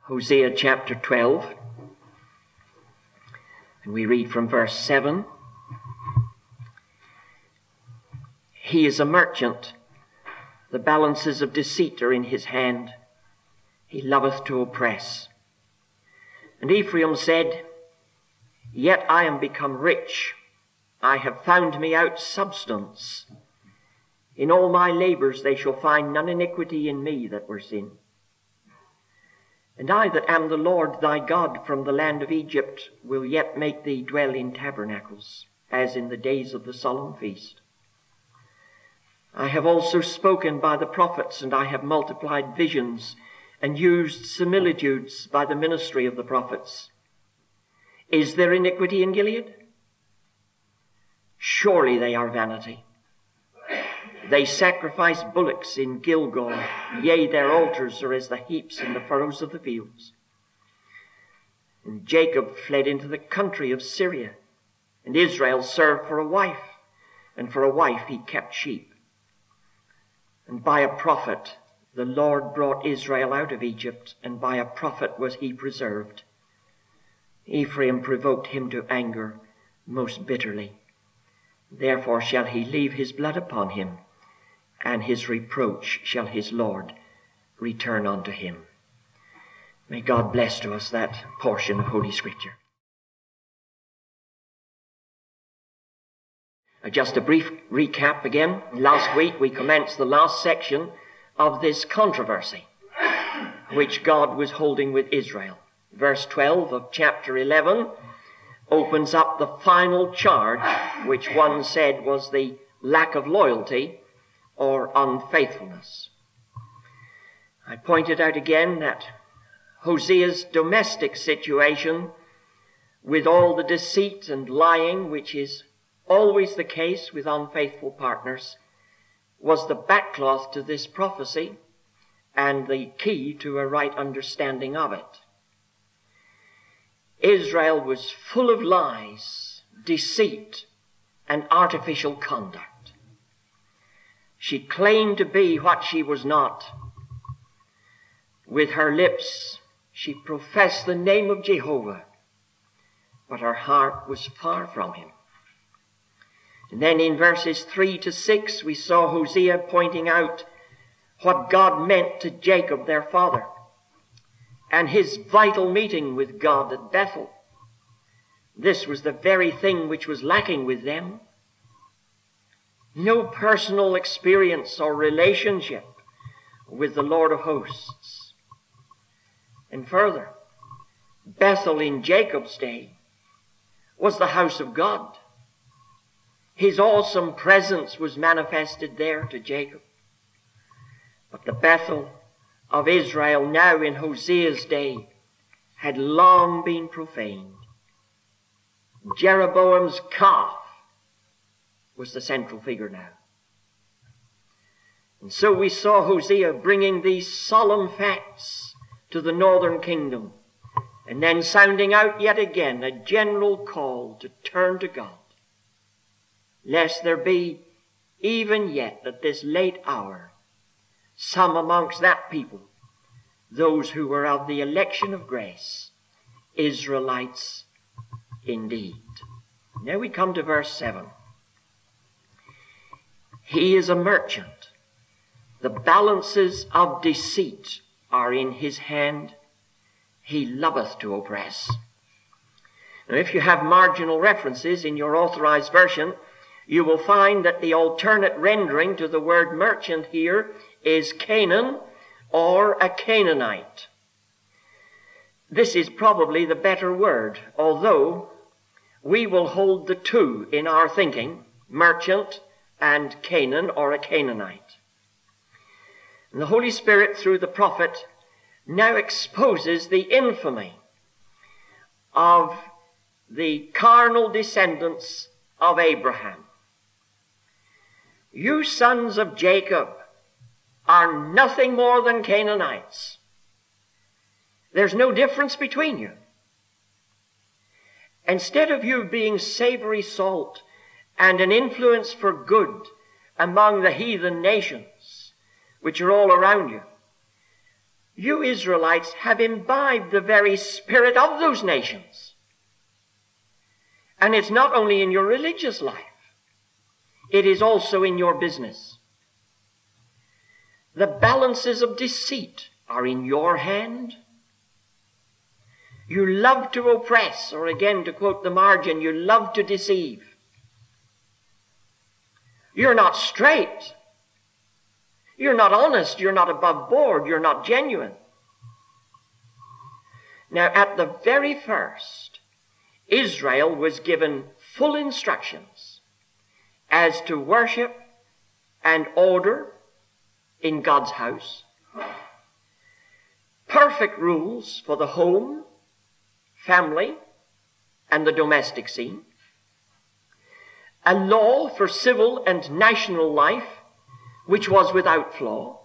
Hosea chapter 12, and we read from verse 7. He is a merchant, the balances of deceit are in his hand. He loveth to oppress. And Ephraim said, Yet I am become rich, I have found me out substance. In all my labors they shall find none iniquity in me that were sin. And I that am the Lord thy God from the land of Egypt will yet make thee dwell in tabernacles, as in the days of the solemn feast. I have also spoken by the prophets, and I have multiplied visions, and used similitudes by the ministry of the prophets. Is there iniquity in Gilead? Surely they are vanity. They sacrifice bullocks in Gilgal, yea, their altars are as the heaps in the furrows of the fields. And Jacob fled into the country of Syria, and Israel served for a wife, and for a wife he kept sheep. And by a prophet the Lord brought Israel out of Egypt, and by a prophet was he preserved. Ephraim provoked him to anger most bitterly. Therefore shall he leave his blood upon him, and his reproach shall his Lord return unto him. May God bless to us that portion of Holy Scripture. Just a brief recap again. Last week we commenced the last section of this controversy which God was holding with Israel. Verse 12 of chapter 11 opens up the final charge, which one said was the lack of loyalty or unfaithfulness. I pointed out again that Hosea's domestic situation, with all the deceit and lying which is always the case with unfaithful partners, was the backcloth to this prophecy and the key to a right understanding of it. Israel was full of lies, deceit, and artificial conduct. She claimed to be what she was not. With her lips, she professed the name of Jehovah, but her heart was far from him. And then in verses 3 to 6, we saw Hosea pointing out what God meant to Jacob, their father, and his vital meeting with God at Bethel. This was the very thing which was lacking with them. No personal experience or relationship with the Lord of hosts. And further, Bethel in Jacob's day was the house of God. His awesome presence was manifested there to Jacob. But the Bethel of Israel now in Hosea's day had long been profaned. Jeroboam's calf was the central figure now. And so we saw Hosea bringing these solemn facts to the northern kingdom, and then sounding out yet again a general call to turn to God, lest there be even yet at this late hour some amongst that people, those who were of the election of grace, Israelites indeed. Now we come to verse 7. He is a merchant. The balances of deceit are in his hand. He loveth to oppress. Now if you have marginal references in your authorized version, you will find that the alternate rendering to the word merchant here is Canaan or a Canaanite. This is probably the better word, although we will hold the two in our thinking, merchant and Canaan or a Canaanite. And the Holy Spirit, through the prophet, now exposes the infamy of the carnal descendants of Abraham. You sons of Jacob are nothing more than Canaanites. There's no difference between you. Instead of you being savory salt and an influence for good among the heathen nations which are all around you, You Israelites have imbibed the very spirit of those nations. And it's not only in your religious life, it is also in your business. The balances of deceit are in your hand. You love to oppress, or again to quote the margin, you love to deceive. You're not straight. You're not honest. You're not above board. You're not genuine. Now, at the very first, Israel was given full instructions as to worship and order in God's house, perfect rules for the home, family, and the domestic scene, a law for civil and national life which was without flaw,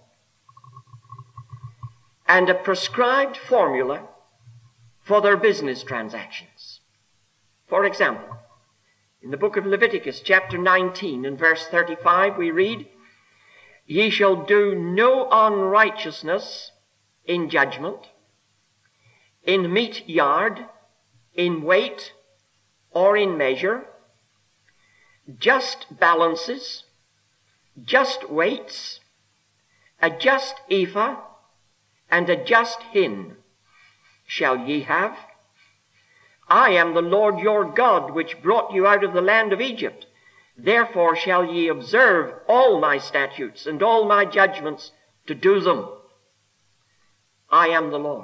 and a prescribed formula for their business transactions. For example, in the book of Leviticus, chapter 19 and verse 35, we read, "Ye shall do no unrighteousness in judgment, in meat yard, in weight, or in measure, just balances, just weights, a just ephah, and a just hin shall ye have. I am the Lord your God, which brought you out of the land of Egypt. Therefore shall ye observe all my statutes and all my judgments to do them. I am the Lord."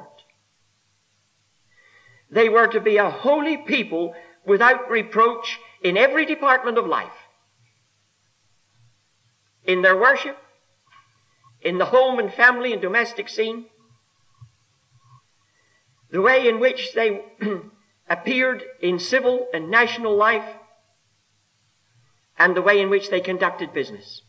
They were to be a holy people without reproach in every department of life. In their worship, in the home and family and domestic scene, the way in which they appeared in civil and national life, and the way in which they conducted business.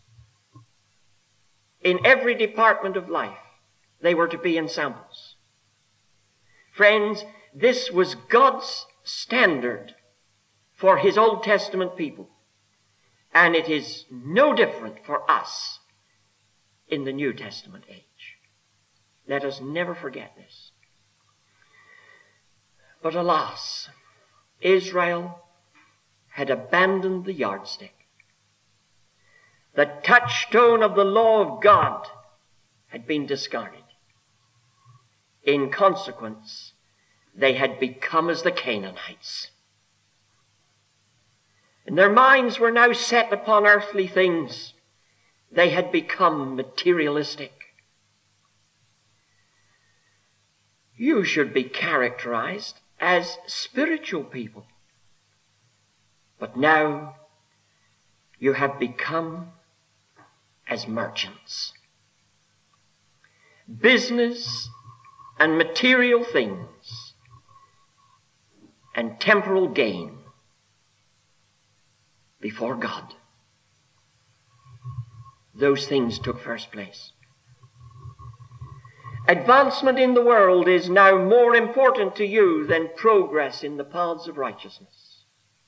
In every department of life, they were to be ensembles. Friends, this was God's standard for his Old Testament people, and it is no different for us in the New Testament age. Let us never forget this. But alas, Israel had abandoned the yardstick. The touchstone of the law of God had been discarded. In consequence, they had become as the Canaanites. And their minds were now set upon earthly things. They had become materialistic. You should be characterized as spiritual people. But now you have become as merchants. Business and material things and temporal gain before God. Those things took first place. Advancement in the world is now more important to you than progress in the paths of righteousness.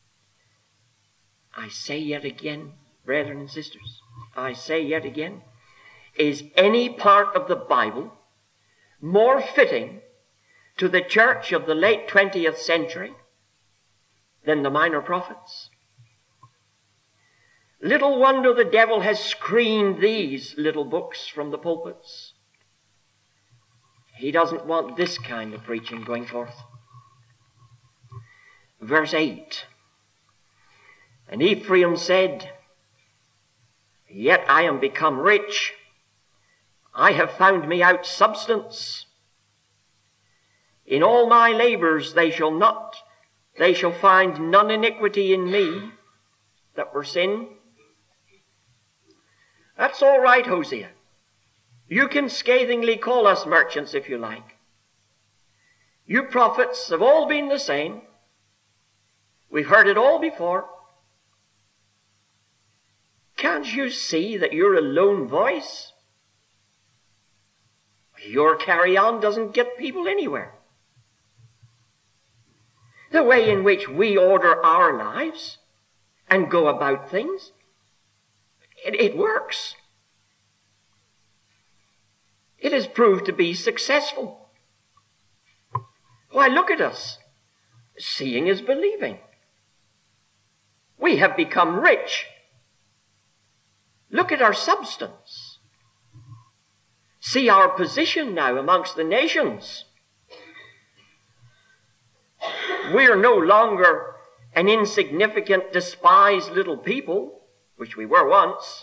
I say yet again, brethren and sisters, I say yet again, is any part of the Bible more fitting to the church of the late 20th century than the minor prophets? Little wonder the devil has screened these little books from the pulpits. He doesn't want this kind of preaching going forth. Verse 8. And Ephraim said, "Yet I am become rich. I have found me out substance. In all my labors they shall find none iniquity in me that were sin." That's all right, Hosea. You can scathingly call us merchants if you like. You prophets have all been the same. We've heard it all before. Can't you see that you're a lone voice? Your carry-on doesn't get people anywhere. The way in which we order our lives and go about things, it works. It has proved to be successful. Why, look at us. Seeing is believing. We have become rich. Look at our substance. See our position now amongst the nations. We're no longer an insignificant, despised little people, which we were once.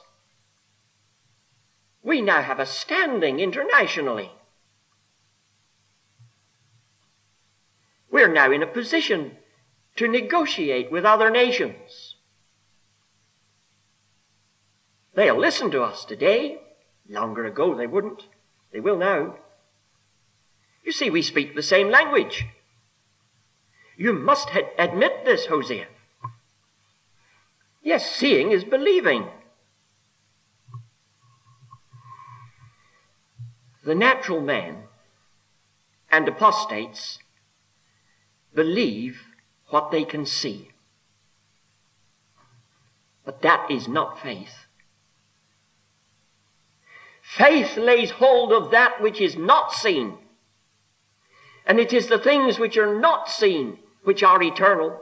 We now have a standing internationally. We're now in a position to negotiate with other nations. They'll listen to us today. Longer ago they wouldn't. They will now. You see, we speak the same language. You must admit this, Hosea. Yes, seeing is believing. The natural man and apostates believe what they can see. But that is not faith. Faith lays hold of that which is not seen. And it is the things which are not seen which are eternal.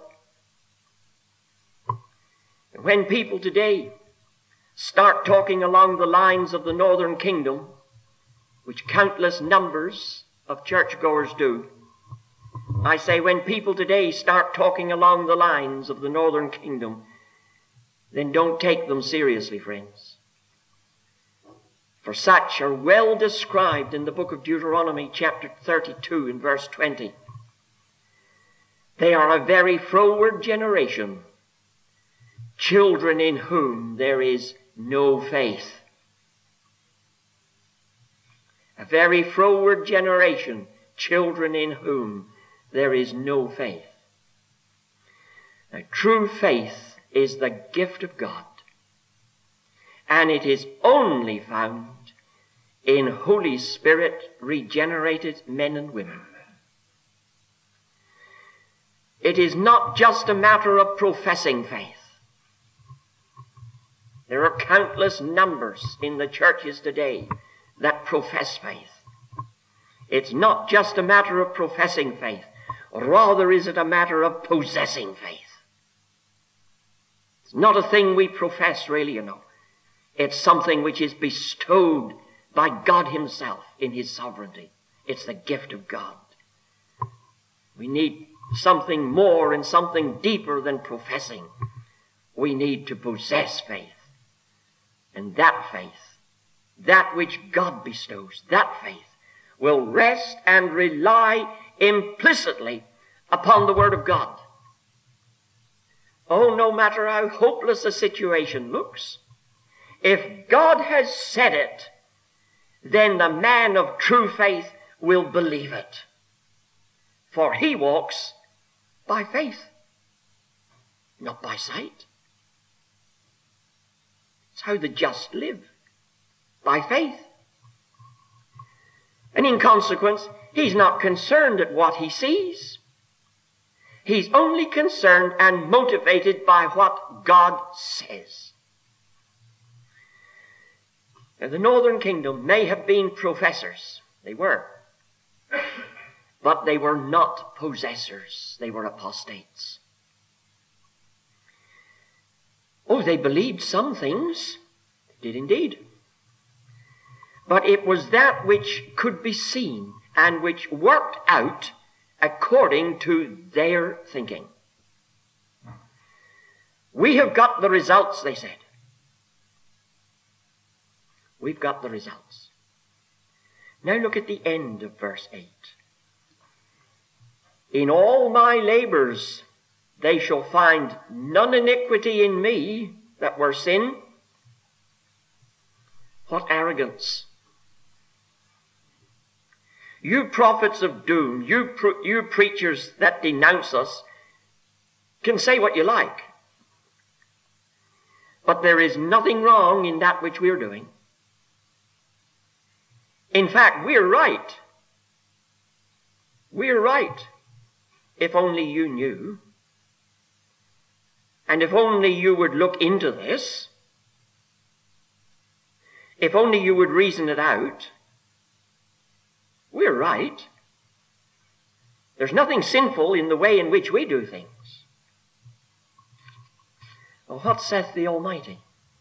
When people today start talking along the lines of the northern kingdom, which countless numbers of churchgoers do, I say when people today start talking along the lines of the northern kingdom, then don't take them seriously, friends. For such are well described in the book of Deuteronomy chapter 32 and verse 20. They are a very froward generation, children in whom there is no faith. A very froward generation, children in whom there is no faith. Now, true faith is the gift of God, and it is only found in Holy Spirit regenerated men and women. It is not just a matter of professing faith. There are countless numbers in the churches today that profess faith. It's not just a matter of professing faith. Rather is it a matter of possessing faith. It's not a thing we profess, really, you know. It's something which is bestowed by God himself in his sovereignty. It's the gift of God. We need something more and something deeper than professing. We need to possess faith. And that faith, that which God bestows, that faith will rest and rely implicitly upon the Word of God. Oh, no matter how hopeless a situation looks, if God has said it, then the man of true faith will believe it. For he walks by faith, not by sight. It's how the just live, by faith. And in consequence, he's not concerned at what he sees. He's only concerned and motivated by what God says. Now, the northern kingdom may have been professors. They were. But they were not possessors. They were apostates. Oh, they believed some things. They did indeed. But it was that which could be seen and which worked out according to their thinking. We have got the results, they said. We've got the results. Now look at the end of verse 8. In all my labors they shall find none iniquity in me that were sin. What arrogance. You prophets of doom, you preachers that denounce us, can say what you like. But there is nothing wrong in that which we're doing. In fact, we're right. We're right. If only you knew. And if only you would look into this. If only you would reason it out. We're right. There's nothing sinful in the way in which we do things. Well, what saith the Almighty?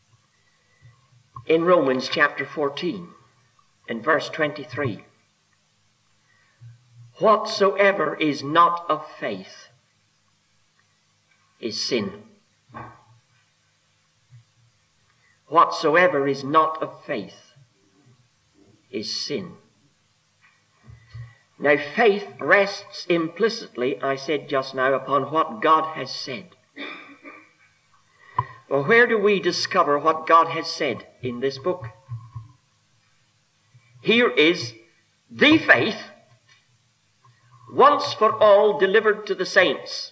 In Romans chapter 14 and verse 23. Whatsoever is not of faith is sin. Whatsoever is not of faith is sin. Now, faith rests implicitly, I said just now, upon what God has said. Well, where do we discover what God has said in this book? Here is the faith, once for all delivered to the saints.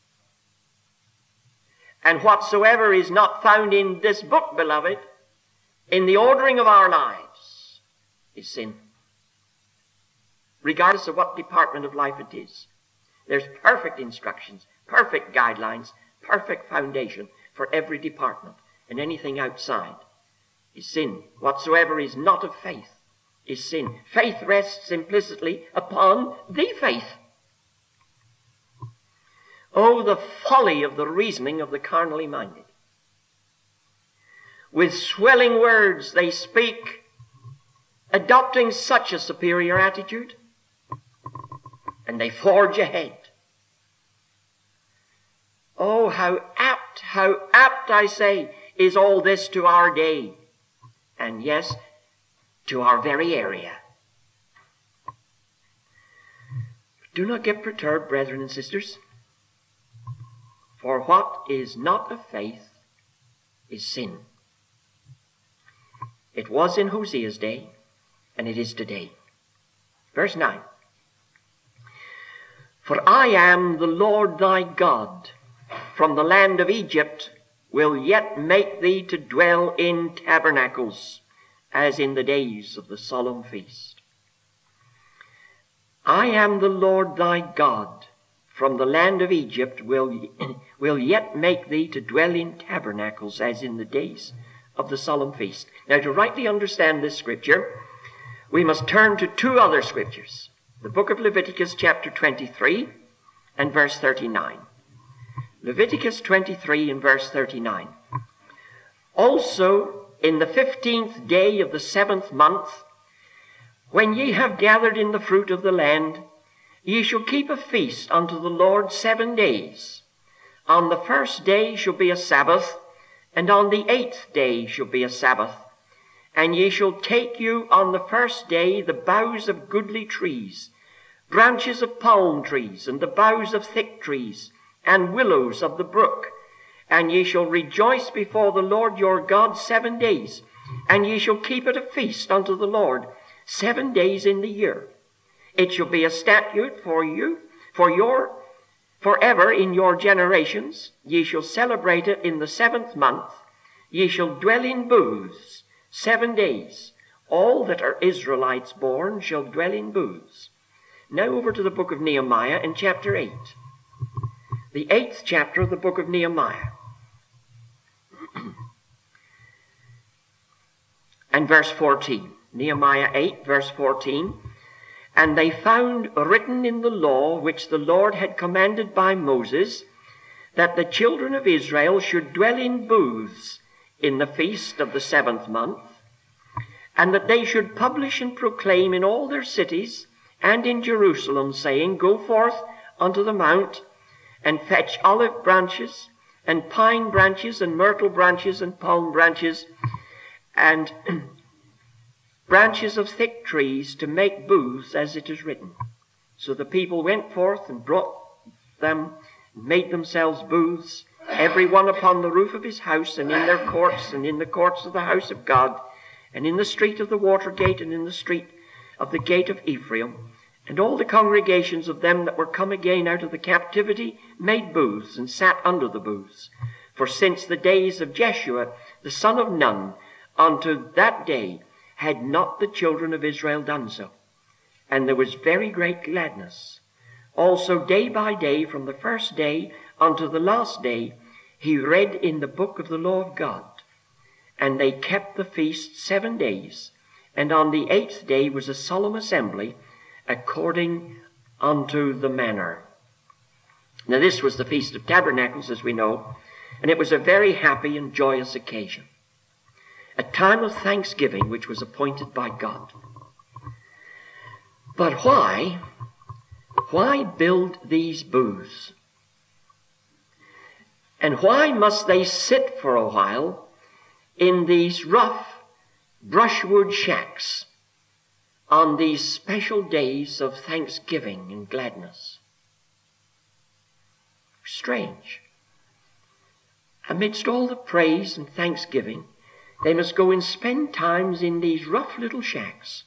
And whatsoever is not found in this book, beloved, in the ordering of our lives, is sin. Regardless of what department of life it is. There's perfect instructions, perfect guidelines, perfect foundation for every department. And anything outside is sin. Whatsoever is not of faith is sin. Faith rests implicitly upon the faith. Oh, the folly of the reasoning of the carnally minded. With swelling words they speak, adopting such a superior attitude, and they forge ahead. Oh, how apt, I say, is all this to our day. And yes, to our very area. Do not get perturbed, brethren and sisters. For what is not of faith is sin. It was in Hosea's day, and it is today. Verse 9. For I am the Lord thy God. From the land of Egypt will yet make thee to dwell in tabernacles, as in the days of the solemn feast. I am the Lord thy God. From the land of Egypt will yet make thee to dwell in tabernacles, as in the days of the solemn feast. Now, to rightly understand this scripture, we must turn to two other scriptures. The book of Leviticus chapter 23 and verse 39. Leviticus 23 and verse 39. Also, in the 15th day of the 7th month, when ye have gathered in the fruit of the land, ye shall keep a feast unto the Lord 7 days. On the first day shall be a Sabbath, and on the 8th day shall be a Sabbath. And ye shall take you on the first day the boughs of goodly trees, branches of palm trees, and the boughs of thick trees, and willows of the brook. And ye shall rejoice before the Lord your God 7 days. And ye shall keep it a feast unto the Lord 7 days in the year. It shall be a statute for you, forever in your generations. Ye shall celebrate it in the 7th month. Ye shall dwell in booths 7 days. All that are Israelites born shall dwell in booths. Now over to the book of Nehemiah in chapter 8. The 8th chapter of the book of Nehemiah. And verse 14. Nehemiah 8, verse 14. And they found written in the law which the Lord had commanded by Moses, that the children of Israel should dwell in booths in the feast of the 7th month, and that they should publish and proclaim in all their cities and in Jerusalem, saying, Go forth unto the mount, and fetch olive branches, and pine branches, and myrtle branches, and palm branches, and branches of thick trees, to make booths, as it is written. So the people went forth and brought them, made themselves booths, every one upon the roof of his house, and in their courts, and in the courts of the house of God, and in the street of the water gate, and in the street of the gate of Ephraim. And all the congregations of them that were come again out of the captivity made booths, and sat under the booths. For since the days of Jeshua, the son of Nun, unto that day, had not the children of Israel done so. And there was very great gladness. Also day by day, from the first day unto the last day, he read in the book of the law of God. And they kept the feast 7 days. And on the 8th day was a solemn assembly, according unto the manner. Now this was the Feast of Tabernacles, as we know, and it was a very happy and joyous occasion, a time of thanksgiving which was appointed by God. But why build these booths? And why must they sit for a while in these rough brushwood shacks on these special days of thanksgiving and gladness? Strange. Amidst all the praise and thanksgiving, they must go and spend times in these rough little shacks.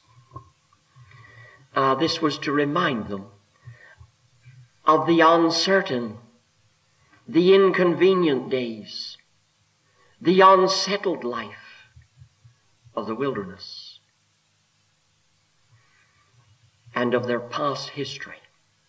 This was to remind them of the uncertain, the inconvenient days, the unsettled life of the wilderness, and of their past history.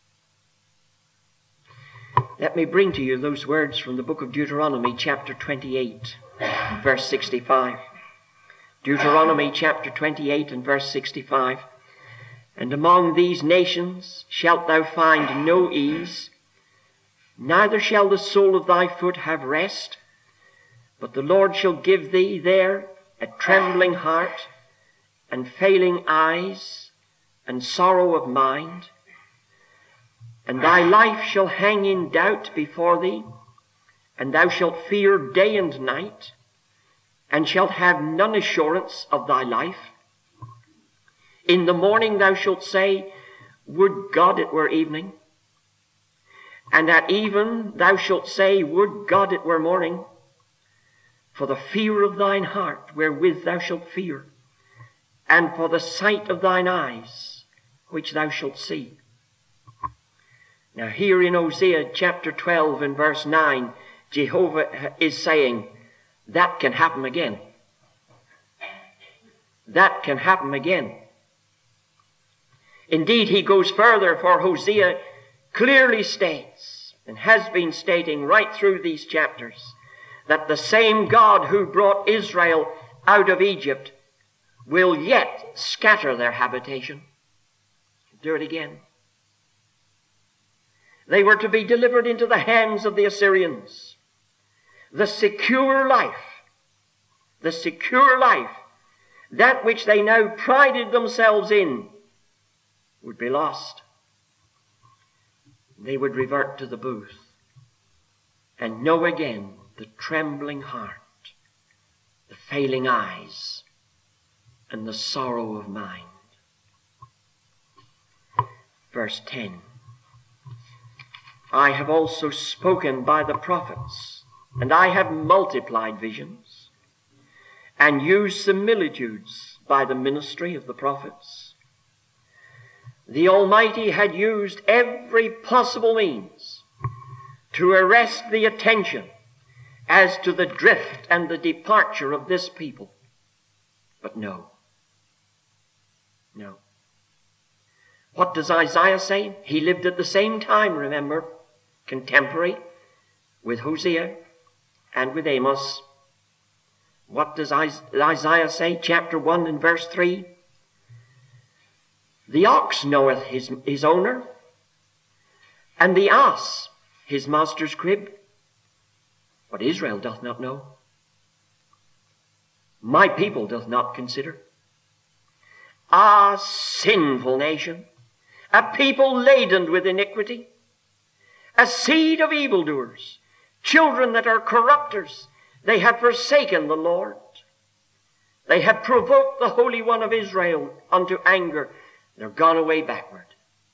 Let me bring to you those words from the book of Deuteronomy, chapter 28, verse 65. Deuteronomy, chapter 28 and verse 65. And among these nations shalt thou find no ease, neither shall the sole of thy foot have rest, but the Lord shall give thee there a trembling heart, and failing eyes, and sorrow of mind. And thy life shall hang in doubt before thee, and thou shalt fear day and night, and shalt have none assurance of thy life. In the morning thou shalt say, Would God it were evening. And at even thou shalt say, Would God it were morning. For the fear of thine heart wherewith thou shalt fear, and for the sight of thine eyes which thou shalt see. Now here in Hosea chapter 12 and verse 9, Jehovah is saying, that can happen again. That can happen again. Indeed, he goes further, for Hosea clearly states, and has been stating right through these chapters, that the same God who brought Israel out of Egypt will yet scatter their habitation. Do it again. They were to be delivered into the hands of the Assyrians. The secure life, that which they now prided themselves in, would be lost. They would revert to the booth and know again the trembling heart, the failing eyes, and the sorrow of mind. Verse 10. I have also spoken by the prophets, and I have multiplied visions, and used similitudes by the ministry of the prophets. The Almighty had used every possible means to arrest the attention as to the drift and the departure of this people. But no. What does Isaiah say? He lived at the same time, remember, contemporary with Hosea and with Amos. What does Isaiah say? Chapter 1 and verse 3. The ox knoweth his owner, and the ass his master's crib, but Israel doth not know. My people doth not consider. Ah, sinful nation, a people laden with iniquity, a seed of evildoers, children that are corrupters. They have forsaken the Lord. They have provoked the Holy One of Israel unto anger. They're gone away backward.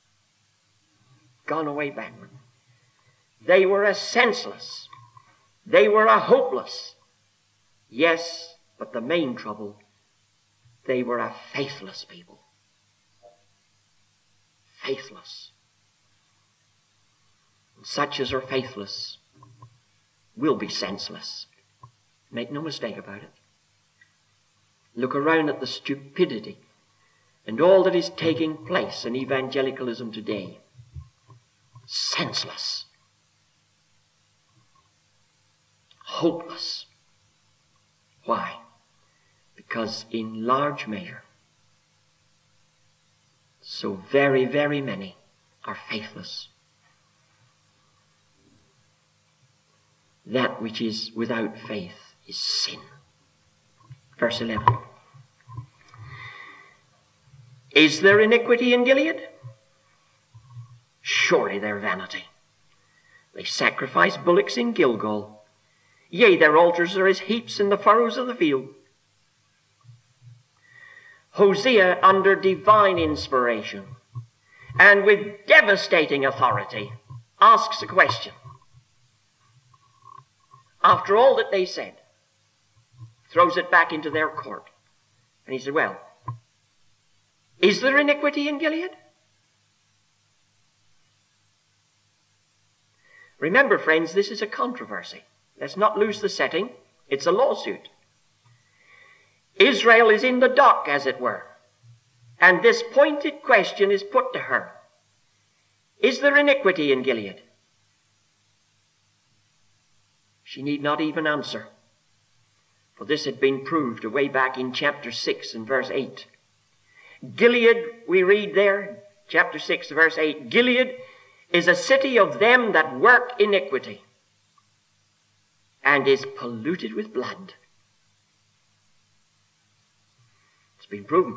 Gone away backward. They were a senseless. They were a hopeless. Yes, but the main trouble, they were a faithless people. Faithless. And such as are faithless will be senseless. Make no mistake about it. Look around at the stupidity and all that is taking place in evangelicalism today. Senseless. Hopeless. Why? Because in large measure, so very, very many are faithless. That which is without faith is sin. Verse 11. Is there iniquity in Gilead? Surely their vanity. They sacrifice bullocks in Gilgal. Yea, their altars are as heaps in the furrows of the field. Hosea, under divine inspiration and with devastating authority, asks a question. After all that they said, throws it back into their court. And he said, well, is there iniquity in Gilead? Remember, friends, this is a controversy. Let's not lose the setting. It's a lawsuit. Israel is in the dock, as it were. And this pointed question is put to her. Is there iniquity in Gilead? She need not even answer, for this had been proved away back in chapter 6 and verse 8. Gilead, we read there, chapter 6, verse 8, Gilead is a city of them that work iniquity and is polluted with blood. It's been proven.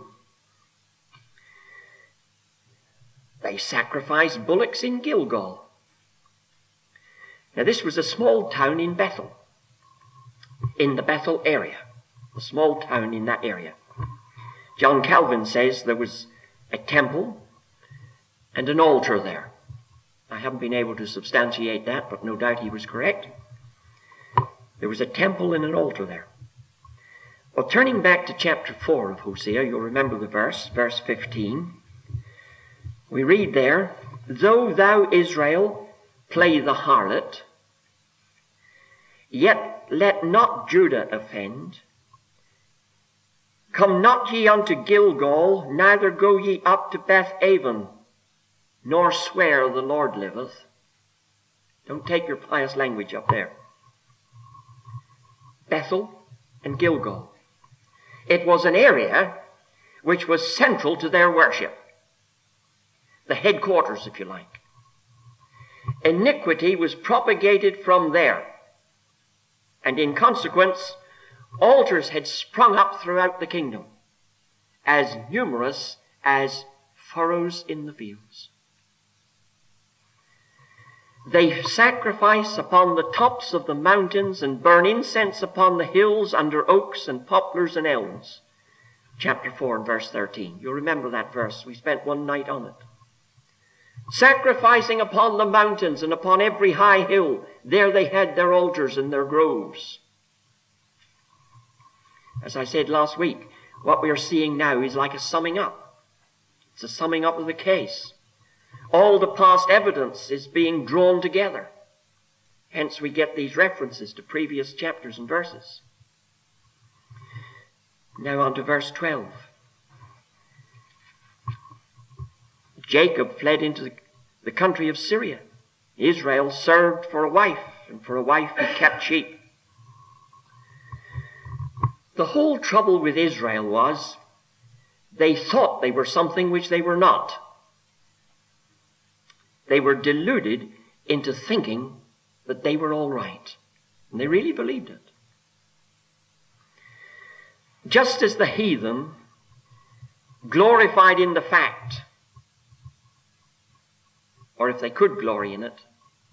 They sacrificed bullocks in Gilgal. Now this was a small town in Bethel, in the Bethel area, a small town in that area. John Calvin says there was a temple and an altar there. I haven't been able to substantiate that, but no doubt he was correct. There was a temple and an altar there. Well, turning back to chapter 4 of Hosea, you'll remember the verse 15. We read there, though thou, Israel, play the harlot, yet let not Judah offend. Come not ye unto Gilgal, neither go ye up to Beth-aven, nor swear the Lord liveth. Don't take your pious language up there. Bethel and Gilgal. It was an area which was central to their worship. The headquarters, if you like. Iniquity was propagated from there. And in consequence, altars had sprung up throughout the kingdom, as numerous as furrows in the fields. They sacrifice upon the tops of the mountains and burn incense upon the hills under oaks and poplars and elms. Chapter 4 and verse 13. You'll remember that verse. We spent one night on it. Sacrificing upon the mountains and upon every high hill, there they had their altars and their groves. As I said last week, what we are seeing now is like a summing up. It's a summing up of the case. All the past evidence is being drawn together. Hence we get these references to previous chapters and verses. Now on to verse 12. Jacob fled into the country of Syria. Israel served for a wife, and for a wife he kept sheep. The whole trouble with Israel was they thought they were something which they were not. They were deluded into thinking that they were all right. And they really believed it. Just as the heathen glorified in the fact, or if they could glory in it,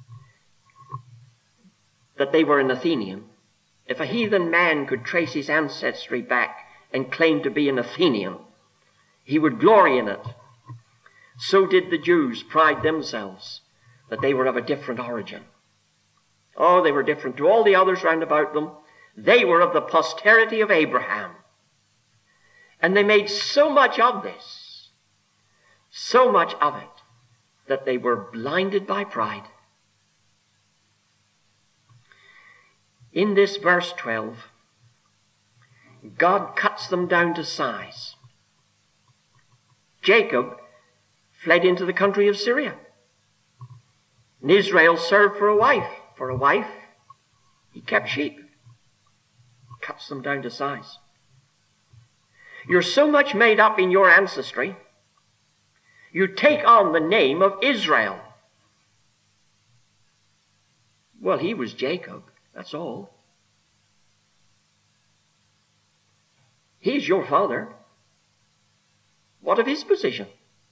that they were an Athenian. If a heathen man could trace his ancestry back and claim to be an Athenian, he would glory in it. So did the Jews pride themselves that they were of a different origin. Oh, they were different to all the others round about them. They were of the posterity of Abraham. And they made so much of this, so much of it, that they were blinded by pride. In this verse 12, God cuts them down to size. Jacob fled into the country of Syria. And Israel served for a wife. For a wife, he kept sheep. Cuts them down to size. You're so much made up in your ancestry. You take on the name of Israel. Well, he was Jacob, that's all. He's your father. What of his position?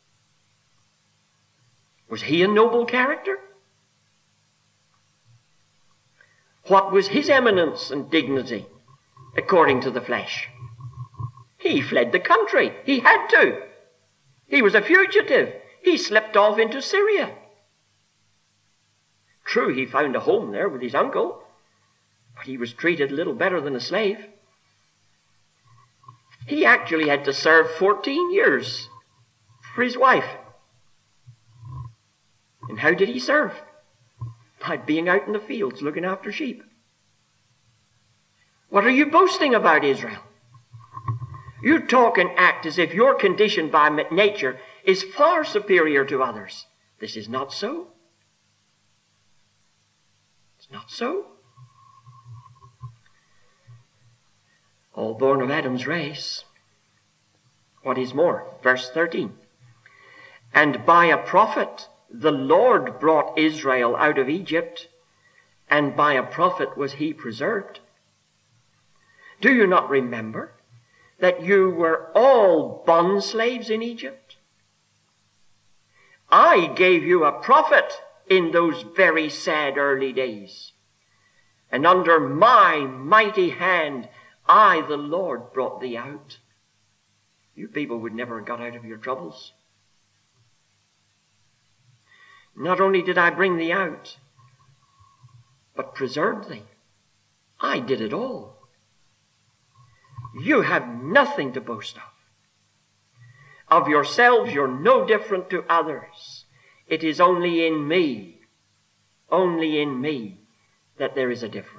Was he a noble character? What was his eminence and dignity according to the flesh? He fled the country. He had to. He was a fugitive. He slipped off into Syria. True, he found a home there with his uncle, but he was treated a little better than a slave. He actually had to serve 14 years for his wife. And how did he serve? By being out in the fields looking after sheep. What are you boasting about, Israel? You talk and act as if your condition by nature is far superior to others. This is not so. It's not so. All born of Adam's race. What is more, verse 13. And by a prophet the Lord brought Israel out of Egypt, and by a prophet was he preserved. Do you not remember that you were all bond slaves in Egypt? I gave you a prophet in those very sad early days, and under my mighty hand I, the Lord, brought thee out. You people would never have got out of your troubles. Not only did I bring thee out, but preserved thee. I did it all. You have nothing to boast of. Of yourselves, you're no different to others. It is only in me, that there is a difference.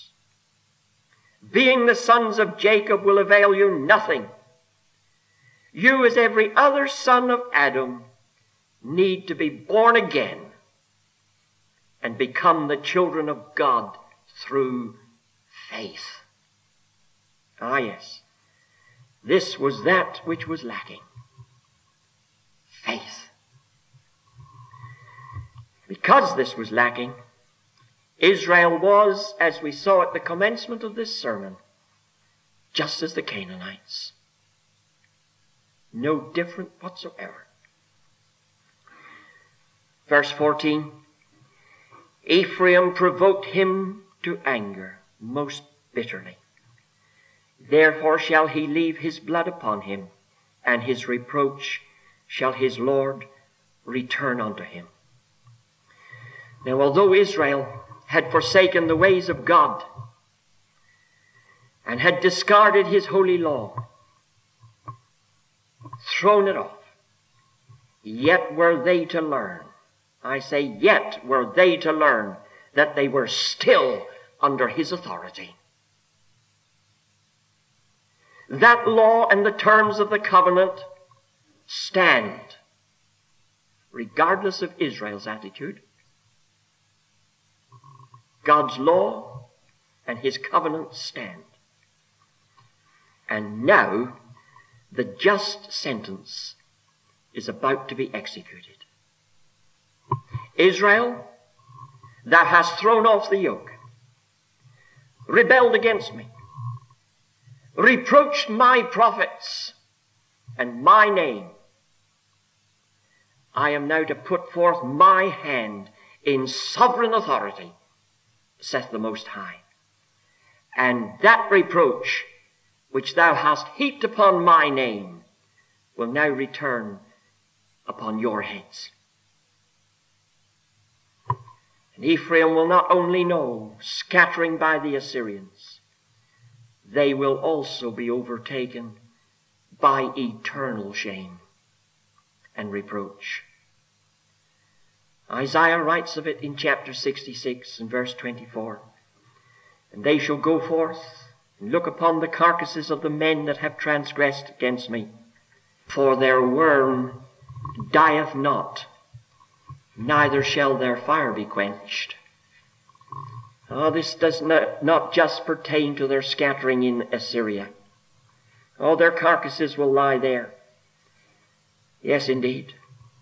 Being the sons of Jacob will avail you nothing. You, as every other son of Adam, need to be born again and become the children of God through faith. Ah, yes. This was that which was lacking. Faith. Because this was lacking, Israel was, as we saw at the commencement of this sermon, just as the Canaanites. No different whatsoever. Verse 14, Ephraim provoked him to anger most bitterly. Therefore shall he leave his blood upon him, and his reproach shall his Lord return unto him. Now, although Israel had forsaken the ways of God and had discarded his holy law, thrown it off, yet were they to learn. I say, yet were they to learn that they were still under his authority. That law and the terms of the covenant stand, regardless of Israel's attitude. God's law and his covenant stand. And now the just sentence is about to be executed. Israel, thou hast thrown off the yoke, rebelled against me, reproached my prophets and my name. I am now to put forth my hand in sovereign authority, saith the Most High. And that reproach which thou hast heaped upon my name will now return upon your heads. And Ephraim will not only know scattering by the Assyrians, they will also be overtaken by eternal shame and reproach. Isaiah writes of it in chapter 66 and verse 24. And they shall go forth and look upon the carcasses of the men that have transgressed against me. For their worm dieth not, neither shall their fire be quenched. This does not just pertain to their scattering in Assyria. Their carcasses will lie there. Yes, indeed.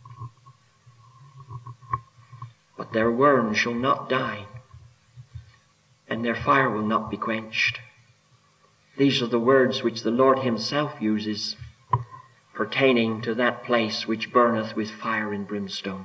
but their worm shall not die, and their fire will not be quenched. These are the words which the Lord himself uses pertaining to that place which burneth with fire and brimstone.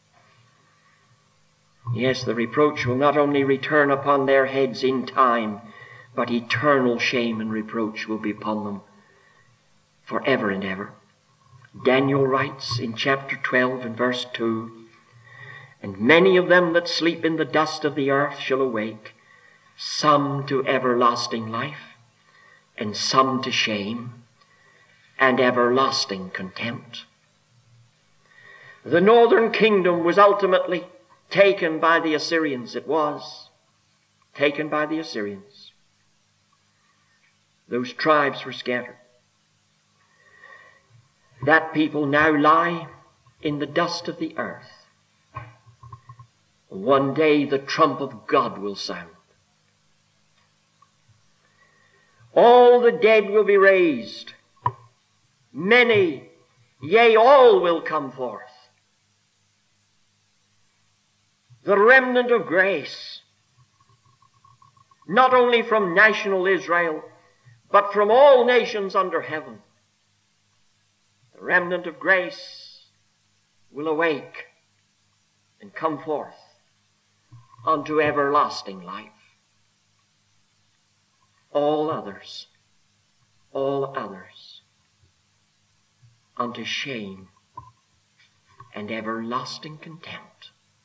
Yes, the reproach will not only return upon their heads in time, but eternal shame and reproach will be upon them forever and ever. Daniel writes in chapter 12 and verse 2, "And many of them that sleep in the dust of the earth shall awake, some to everlasting life, and some to shame and everlasting contempt." The northern kingdom was ultimately taken by the Assyrians. It was taken by the Assyrians. Those tribes were scattered. That people now lie in the dust of the earth. One day the trump of God will sound. All the dead will be raised. Many, yea, all will come forth. The remnant of grace, not only from national Israel, but from all nations under heaven. The remnant of grace will awake and come forth unto everlasting life. All others unto shame and everlasting contempt.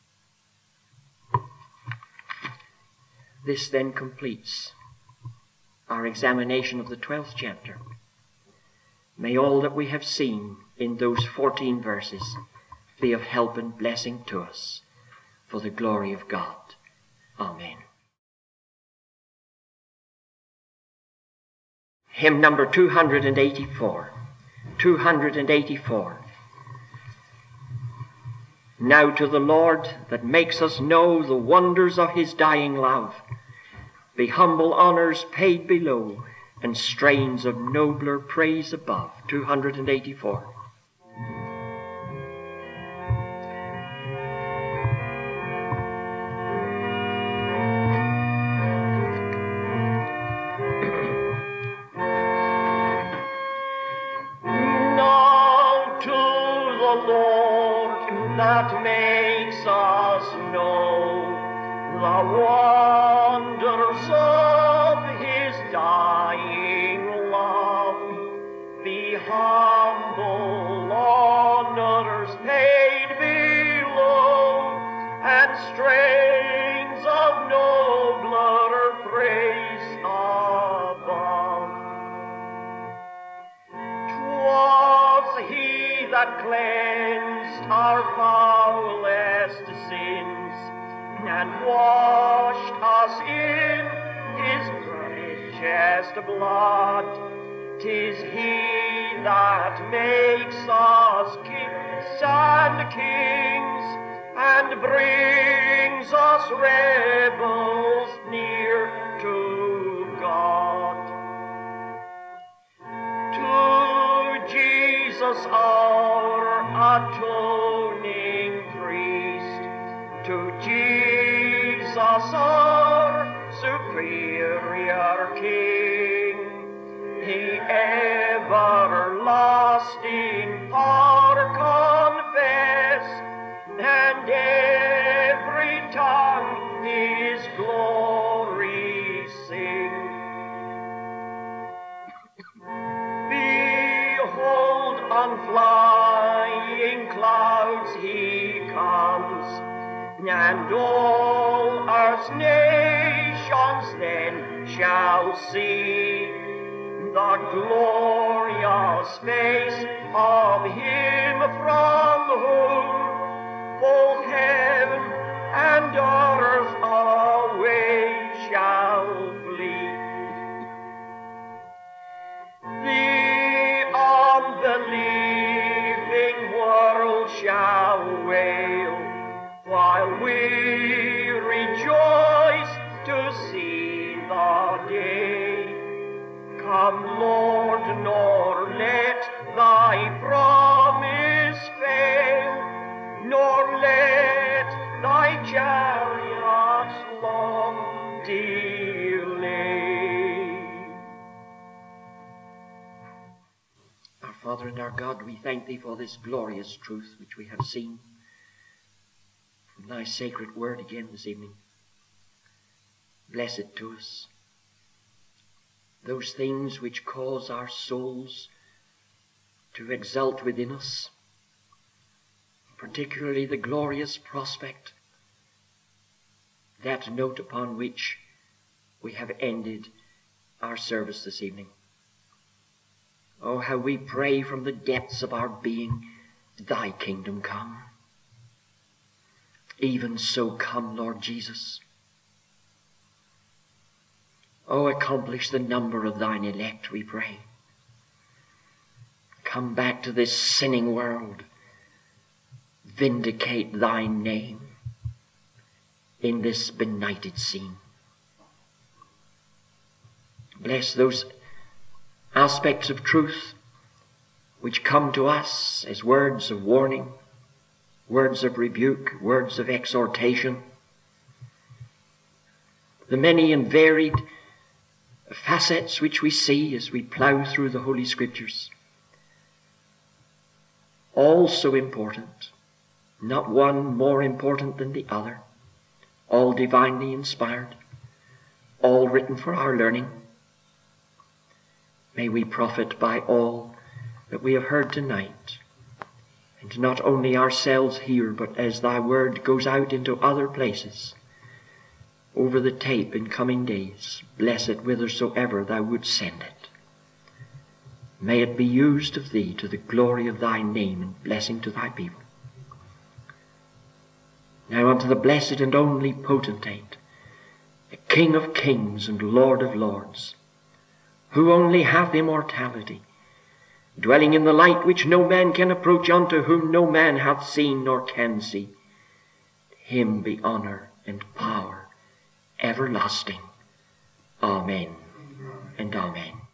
This then completes our examination of the 12th chapter. May all that we have seen in those 14 verses be of help and blessing to us for the glory of God. Amen. Hymn number 284. 284. Now to the Lord that makes us know the wonders of his dying love, be humble honors paid below, and strains of nobler praise above. 284. Now to the Lord that makes us know the wonders of his dying love, be humble honors paid below, and strains of nobler praise above. 'Twas he that cleansed our foulest sins, and washed us in his precious blood. 'Tis he that makes us kings and kings, and brings us rebels near to God. To Jesus our atoning priest, to Jesus our superior King, the everlasting power confess, and every tongue his glory sing. Behold, on flying clouds he comes, and all earth's nations then shall see the glorious face of him from whom both heaven and earth away shall flee. The unbelieving world shall wail, while we rejoice to see the day. Come, Lord, nor let thy promise fail, nor let thy chariots long delay. Our Father and our God, we thank thee for this glorious truth which we have seen from thy sacred word again this evening. Bless it to us. Those things which cause our souls to exult within us, particularly the glorious prospect, that note upon which we have ended our service this evening. Oh, how we pray from the depths of our being, thy kingdom come. Even so come, Lord Jesus. Oh, accomplish the number of thine elect, we pray. Come back to this sinning world. Vindicate thy name in this benighted scene. Bless those aspects of truth which come to us as words of warning, words of rebuke, words of exhortation. The many and varied facets which we see as we plough through the Holy Scriptures. All so important, not one more important than the other, all divinely inspired, all written for our learning. May we profit by all that we have heard tonight, and not only ourselves here, but as thy word goes out into other places, over the tape in coming days. Bless it whithersoever thou wouldst send it. May it be used of thee to the glory of thy name and blessing to thy people. Now unto the blessed and only potentate, the King of kings and Lord of lords, who only hath immortality, dwelling in the light which no man can approach, unto whom no man hath seen nor can see, to him be honor and power everlasting. Amen and amen.